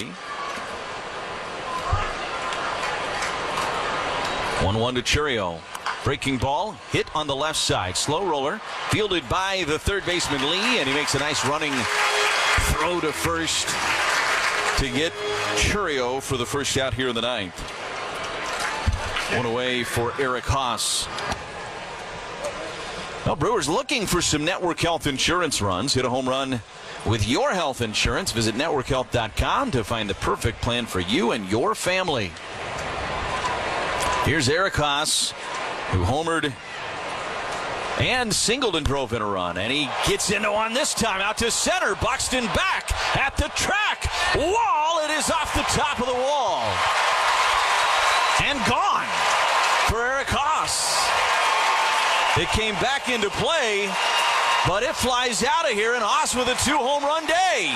1-1 to Chourio. Breaking ball hit on the left side. Slow roller fielded by the third baseman Lee, and he makes a nice running throw to first to get Chourio for the first out here in the ninth. One away for Eric Haas. Well, Brewers looking for some Network Health Insurance runs. Hit a home run with your health insurance. Visit networkhealth.com to find the perfect plan for you and your family. Here's Eric Haas, who homered and singled and drove in a run. And he gets into one this time. Out to center. Buxton back at the track. Wall. It is off the top of the wall. And gone for Eric Haas. It came back into play, but it flies out of here, and Haas with a 2-home run day.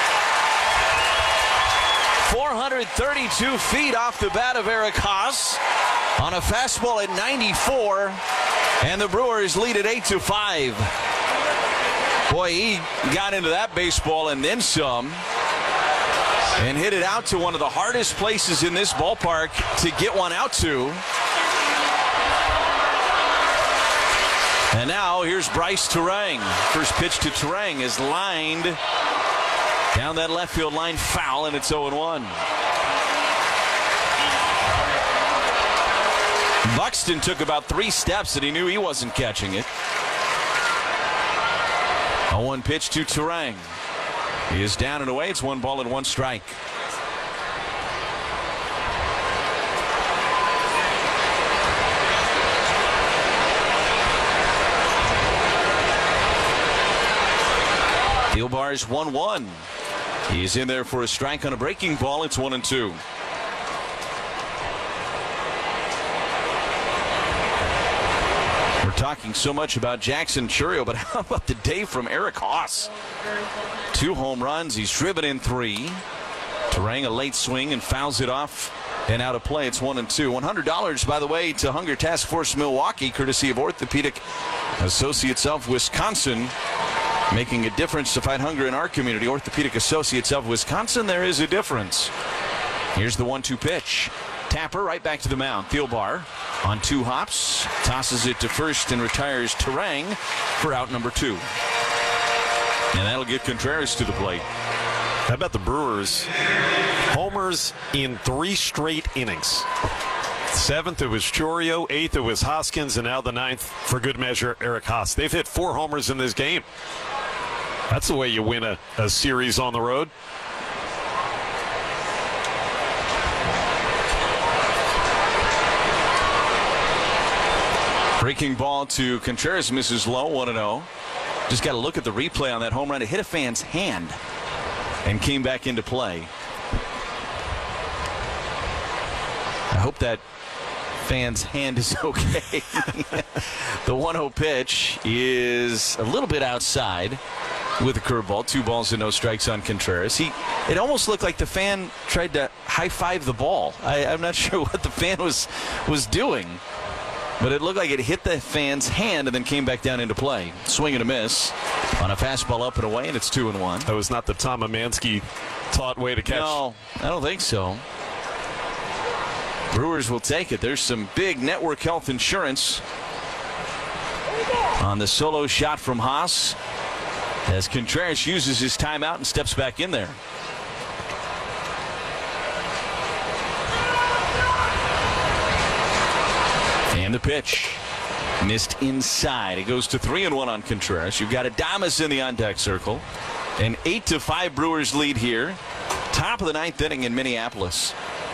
432 feet off the bat of Eric Haas on a fastball at 94, and the Brewers lead at 8-5. Boy, he got into that baseball and then some, and hit it out to one of the hardest places in this ballpark to get one out to. And now here's Bryce Turang. First pitch to Turang is lined down that left field line, foul, and it's 0-1. Buxton took about 3 steps and he knew he wasn't catching it. A 1 pitch to Turang. He is down and away. It's 1 ball and 1 strike. Thielbar's 1-1. He's in there for a strike on a breaking ball. It's 1-2. We're talking so much about Jackson Chourio, but how about the day from Eric Haas? 2 home runs. He's driven in 3. Turang a late swing and fouls it off and out of play. It's 1-2. $100, by the way, to Hunger Task Force Milwaukee, courtesy of Orthopedic Associates of Wisconsin. Making a difference to fight hunger in our community. Orthopedic Associates of Wisconsin, there is a difference. Here's the 1-2 pitch. Tapper right back to the mound. Thielbar on 2 hops. Tosses it to first and retires Turang for out number 2. And that'll get Contreras to the plate. How about the Brewers? Homers in 3 straight innings. 7th, it was Chourio. 8th, it was Hoskins. And now the 9th, for good measure, Eric Haas. They've hit 4 homers in this game. That's the way you win a series on the road. Breaking ball to Contreras, misses low, 1-0. Just got to look at the replay on that home run. It hit a fan's hand and came back into play. I hope that fan's hand is okay. The 1-0 pitch is a little bit outside with a curveball. 2 balls and no strikes on Contreras. It almost looked like the fan tried to high-five the ball. I'm not sure what the fan was doing. But it looked like it hit the fan's hand and then came back down into play. Swing and a miss on a fastball up and away, and it's 2-1. That was not the Tom Amansky taught way to catch. No, I don't think so. Brewers will take it. There's some big network health insurance on the solo shot from Haas as Contreras uses his timeout and steps back in there. And the pitch missed inside. It goes to 3-1 on Contreras. You've got Adames in the on-deck circle. An 8-5 Brewers lead here. Top of the 9th inning in Minneapolis.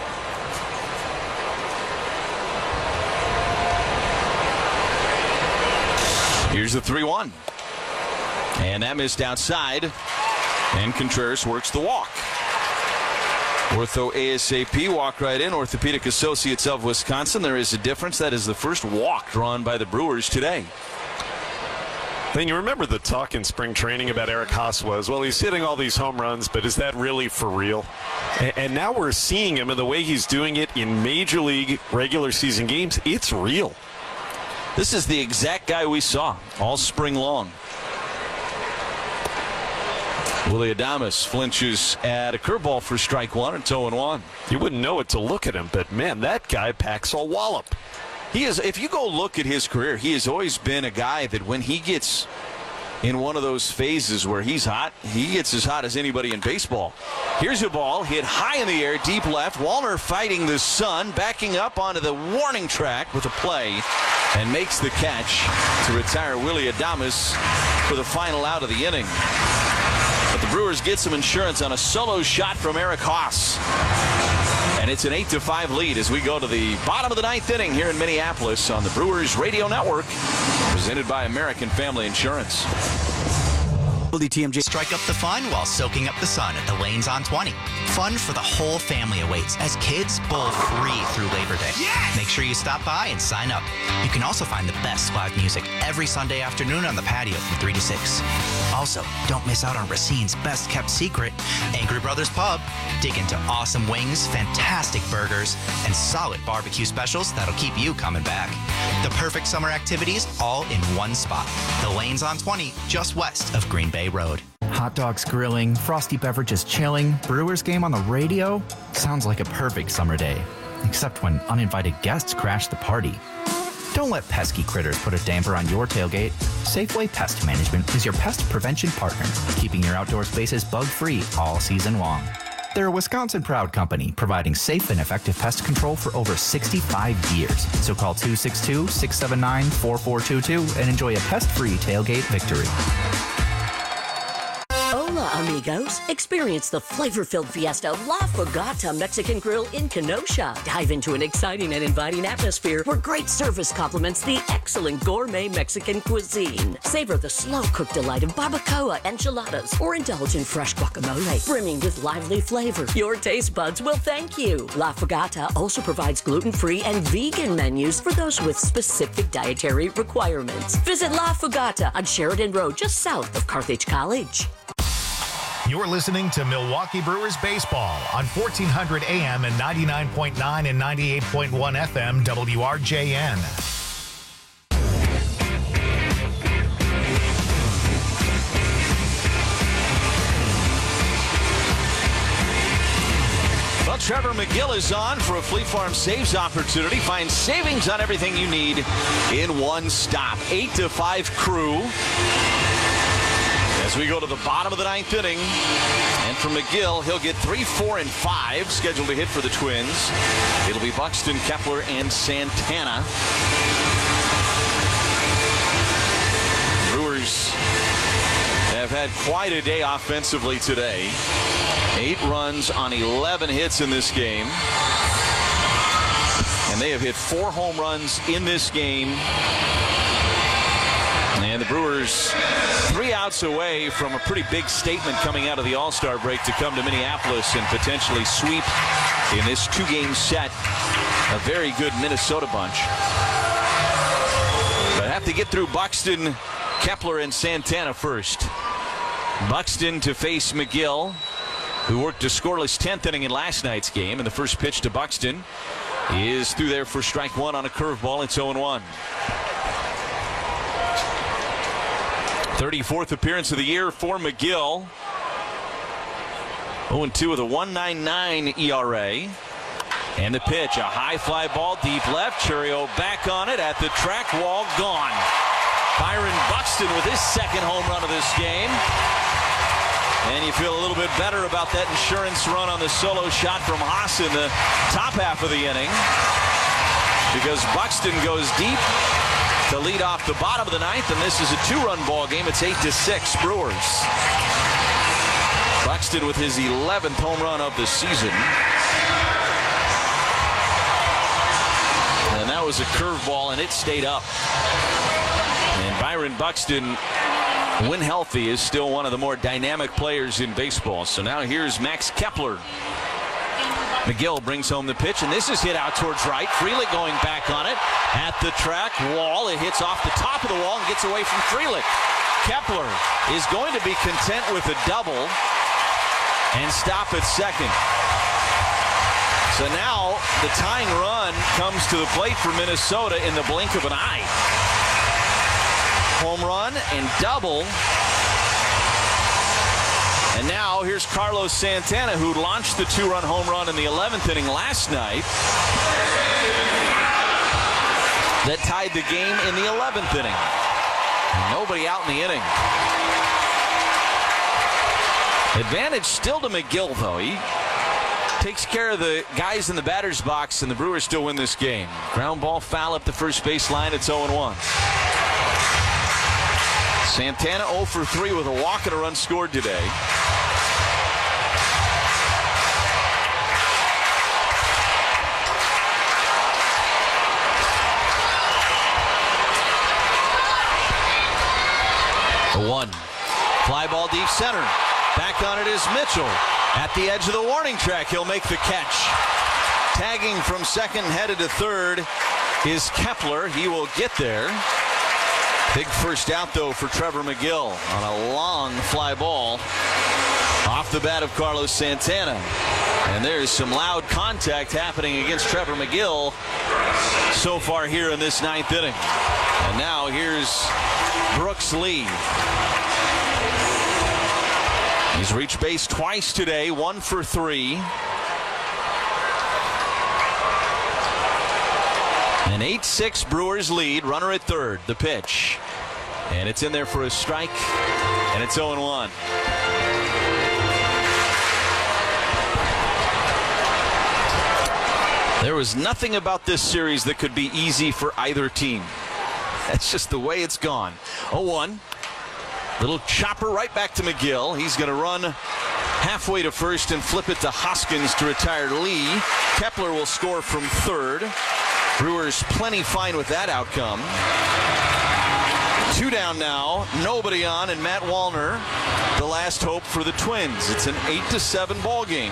Here's the 3-1. And that missed outside. And Contreras works the walk. Ortho ASAP, walk right in. Orthopedic Associates of Wisconsin. There is a difference. That is the first walk drawn by the Brewers today. Then you remember the talk in spring training about Eric Haas was, well, he's hitting all these home runs, but is that really for real? And now we're seeing him, and the way he's doing it in Major League regular season games, it's real. This is the exact guy we saw all spring long. Willy Adames flinches at a curveball for strike 1. It's 0-1. You wouldn't know it to look at him, but man, that guy packs a wallop. He is. If you go look at his career, he has always been a guy that when he gets in one of those phases where he's hot, he gets as hot as anybody in baseball. Here's a ball hit high in the air, deep left. Wallner fighting the sun, backing up onto the warning track with a play, and makes the catch to retire Willy Adames for the final out of the inning. But the Brewers get some insurance on a solo shot from Eric Haas. And it's an 8-5 lead as we go to the bottom of the 9th inning here in Minneapolis on the Brewers Radio Network, presented by American Family Insurance. WTMJ. Strike up the fun while soaking up the sun at the Lanes on 20. Fun for the whole family awaits as kids bowl free through Labor Day. Yes! Make sure you stop by and sign up. You can also find the best live music every Sunday afternoon on the patio from 3 to 6. Also, don't miss out on Racine's best kept secret, Angry Brothers Pub. Dig into awesome wings, fantastic burgers, and solid barbecue specials that'll keep you coming back. The perfect summer activities all in one spot. The Lanes on 20, just west of Green Bay Road. Hot dogs grilling, frosty beverages chilling, Brewers game on the radio. Sounds like a perfect summer day. Except when uninvited guests crash the party. Don't let pesky critters put a damper on your tailgate. Safeway Pest Management is your pest prevention partner, keeping your outdoor spaces bug-free all season long. They're a Wisconsin-proud company providing safe and effective pest control for over 65 years. So call 262-679-4422 and enjoy a pest-free tailgate victory. Hola, amigos. Experience the flavor-filled fiesta La Fogata Mexican Grill in Kenosha. Dive into an exciting and inviting atmosphere where great service complements the excellent gourmet Mexican cuisine. Savor the slow-cooked delight of barbacoa enchiladas or indulge in fresh guacamole, brimming with lively flavor. Your taste buds will thank you. La Fogata also provides gluten-free and vegan menus for those with specific dietary requirements. Visit La Fogata on Sheridan Road, just south of Carthage College. You're listening to Milwaukee Brewers Baseball on 1400 AM and 99.9 and 98.1 FM WRJN. Well, Trevor McGill is on for a Fleet Farm Saves opportunity. Find savings on everything you need in one stop. 8-5 crew. As we go to the bottom of the ninth inning. And for McGill, he'll get 3, 4, and 5 scheduled to hit for the Twins. It'll be Buxton, Kepler, and Santana. Brewers have had quite a day offensively today. 8 runs on 11 hits in this game. And they have hit 4 home runs in this game. And the Brewers 3 outs away from a pretty big statement coming out of the All-Star break to come to Minneapolis and potentially sweep in this 2-game set a very good Minnesota bunch. But have to get through Buxton, Kepler, and Santana first. Buxton to face McGill, who worked a scoreless 10th inning in last night's game. And the first pitch to Buxton is through there for strike 1 on a curveball. It's 0-1. 34th appearance of the year for McGill. 0-2 with a 1.99 ERA. And the pitch, a high fly ball deep left. Churio back on it at the track wall, gone. Byron Buxton with his second home run of this game. And you feel a little bit better about that insurance run on the solo shot from Haas in the top half of the inning, because Buxton goes deep to lead off the bottom of the ninth, and this is a 2-run ball game. It's 8-6 Brewers. Buxton with his 11th home run of the season. And that was a curveball, and it stayed up. And Byron Buxton, when healthy, is still one of the more dynamic players in baseball. So now here's Max Kepler. McGill brings home the pitch, and this is hit out towards right. Frelick going back on it at the track wall. It hits off the top of the wall and gets away from Frelick. Kepler is going to be content with a double and stop at second. So now the tying run comes to the plate for Minnesota in the blink of an eye. Home run and double. And now here's Carlos Santana, who launched the 2-run home run in the 11th inning last night. That tied the game in the 11th inning. Nobody out in the inning. Advantage still to McGill, though. He takes care of the guys in the batter's box, and the Brewers still win this game. Ground ball foul up the first base line. It's 0-1. Santana 0 for 3 with a walk and a run scored today. The 1. Fly ball deep center. Back on it is Mitchell. At the edge of the warning track, he'll make the catch. Tagging from second, headed to third, is Kepler. He will get there. Big first out, though, for Trevor McGill on a long fly ball off the bat of Carlos Santana. And there's some loud contact happening against Trevor McGill so far here in this 9th inning. And now here's Brooks Lee. He's reached base twice today, 1 for 3. An 8-6 Brewers lead, runner at third. The pitch. And it's in there for a strike, and it's 0-1. There was nothing about this series that could be easy for either team. That's just the way it's gone. 0-1. Little chopper right back to McGill. He's going to run halfway to first and flip it to Hoskins to retire Lee. Kepler will score from third. Brewers plenty fine with that outcome. 2 down now, nobody on, and Matt Wallner, the last hope for the Twins. It's an 8-7 ball game.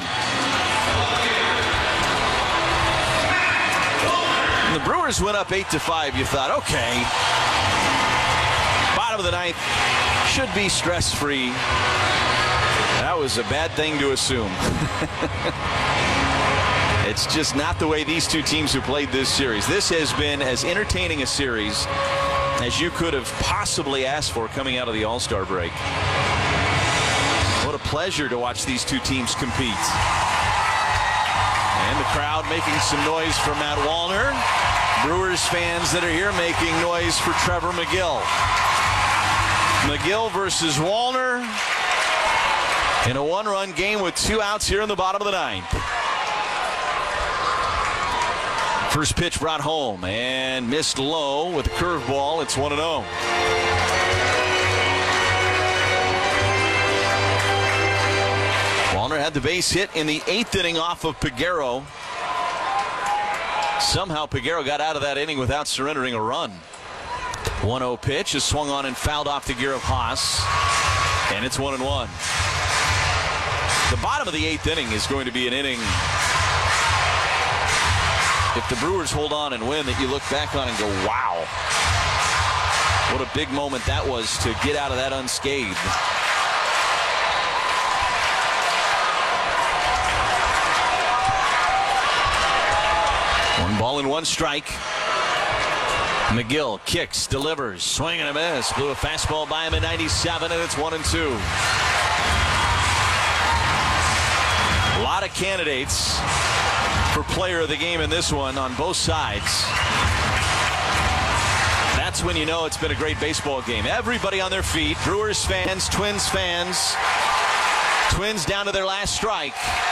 When the Brewers went up 8-5, you thought, okay, bottom of the ninth should be stress-free. That was a bad thing to assume. It's just not the way these two teams have played this series. This has been as entertaining a series as you could have possibly asked for coming out of the All-Star break. What a pleasure to watch these two teams compete. And the crowd making some noise for Matt Wallner. Brewers fans that are here making noise for Trevor McGill. McGill versus Wallner in a one-run game with 2 outs here in the bottom of the 9th. First pitch brought home and missed low with a curveball. It's 1-0. Wallner had the base hit in the 8th inning off of Peguero. Somehow Peguero got out of that inning without surrendering a run. 1-0 pitch is swung on and fouled off the gear of Haas, and it's 1-1. The bottom of the 8th inning is going to be an inning, if the Brewers hold on and win, that you look back on and go, wow, what a big moment that was to get out of that unscathed. One ball and 1 strike. McGill kicks, delivers, swing and a miss. Blew a fastball by him at 97, and it's 1-2. A lot of candidates for player of the game in this one on both sides. That's when you know it's been a great baseball game. Everybody on their feet. Brewers fans, Twins fans. Twins down to their last strike.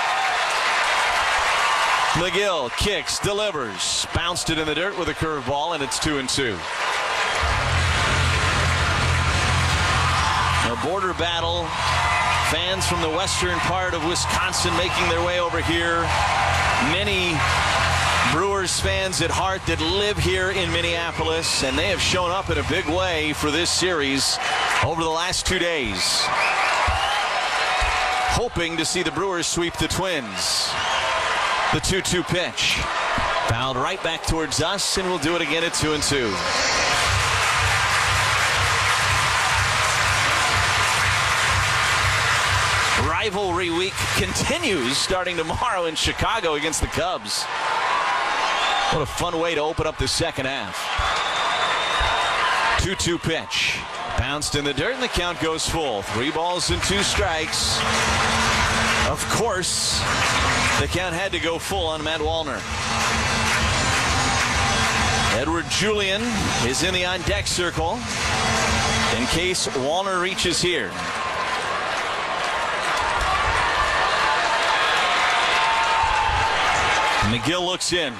McGill kicks, delivers, bounced it in the dirt with a curveball, and it's 2-2. A border battle. Fans from the western part of Wisconsin making their way over here. Many Brewers fans at heart that live here in Minneapolis, and they have shown up in a big way for this series over the last 2 days, hoping to see the Brewers sweep the Twins. The 2-2 pitch. Fouled right back towards us, and we'll do it again at 2-2. Rivalry week continues starting tomorrow in Chicago against the Cubs. What a fun way to open up the second half. 2-2 pitch. Bounced in the dirt, and the count goes full. 3 balls and 2 strikes. Of course, the count had to go full on Matt Wallner. Edward Julian is in the on-deck circle in case Wallner reaches here. McGill looks in.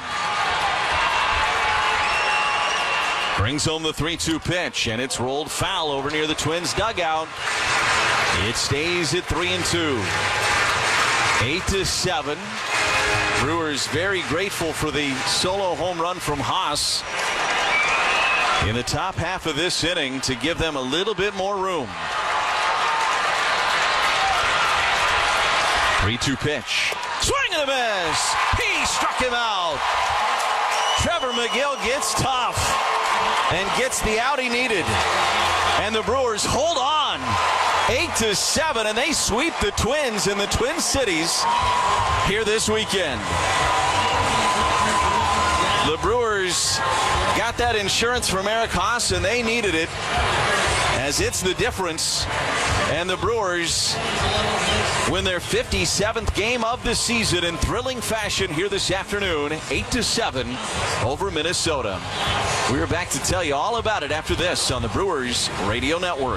Brings home the 3-2 pitch, and it's rolled foul over near the Twins dugout. It stays at 3-2. 8-7. Brewers very grateful for the solo home run from Haas in the top half of this inning to give them a little bit more room. 3-2 pitch. Swing and a miss. He struck him out. Trevor McGill gets tough and gets the out he needed. And the Brewers hold on. 8-7, and they sweep the Twins in the Twin Cities here this weekend. The Brewers got that insurance from Eric Haas, and they needed it, as it's the difference. And the Brewers win their 57th game of the season in thrilling fashion here this afternoon, 8-7 over Minnesota. We're back to tell you all about it after this on the Brewers Radio Network.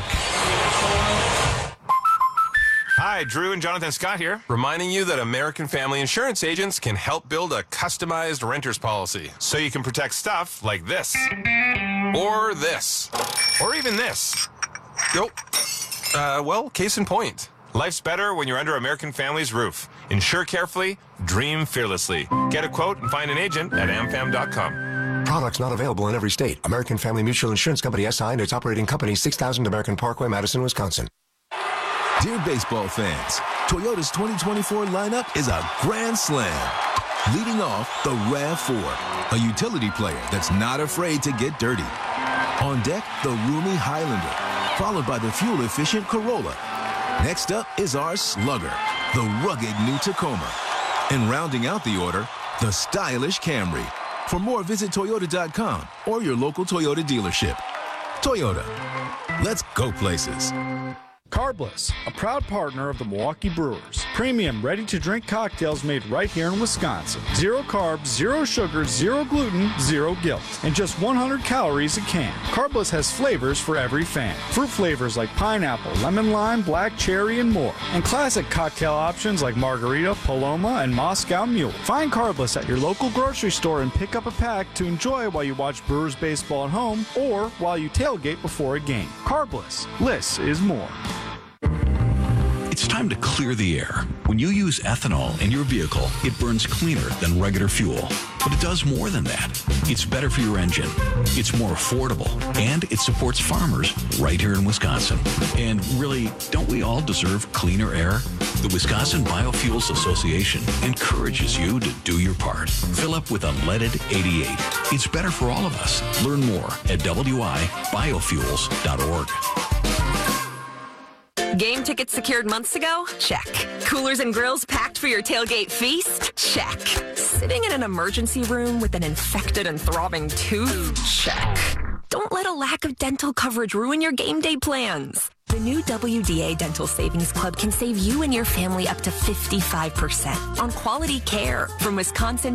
Hi, Drew and Jonathan Scott here, reminding you that American Family Insurance agents can help build a customized renter's policy so you can protect stuff like this, or this, or even this. Nope. Well, case in point. Life's better when you're under American Family's roof. Insure carefully, dream fearlessly. Get a quote and find an agent at amfam.com. Products not available in every state. American Family Mutual Insurance Company SI and its operating company, 6000 American Parkway, Madison, Wisconsin. Dear baseball fans, Toyota's 2024 lineup is a grand slam. Leading off, the RAV4, a utility player that's not afraid to get dirty. On deck, the roomy Highlander, followed by the fuel-efficient Corolla. Next up is our Slugger, the rugged new Tacoma. And rounding out the order, the stylish Camry. For more, visit Toyota.com or your local Toyota dealership. Toyota. Let's go places. Carbless, a proud partner of the Milwaukee Brewers. Premium, ready-to-drink cocktails made right here in Wisconsin. 0 carbs, 0 sugar, 0 gluten, 0 guilt, and just 100 calories a can. Carbless has flavors for every fan. Fruit flavors like pineapple, lemon lime, black cherry, and more. And classic cocktail options like margarita, Paloma, and Moscow Mule. Find Carbless at your local grocery store and pick up a pack to enjoy while you watch Brewers baseball at home or while you tailgate before a game. Carbless. Less is more. It's time to clear the air. When you use ethanol in your vehicle, it burns cleaner than regular fuel. But it does more than that. It's better for your engine. It's more affordable. And it supports farmers right here in Wisconsin. And really, don't we all deserve cleaner air? The Wisconsin Biofuels Association encourages you to do your part. Fill up with unleaded 88. It's better for all of us. Learn more at wibiofuels.org. Game tickets secured months ago? Check. Coolers and grills packed for your tailgate feast? Check. Sitting in an emergency room with an infected and throbbing tooth? Check. Don't let a lack of dental coverage ruin your game day plans. The new WDA Dental Savings Club can save you and your family up to 55% on quality care from Wisconsin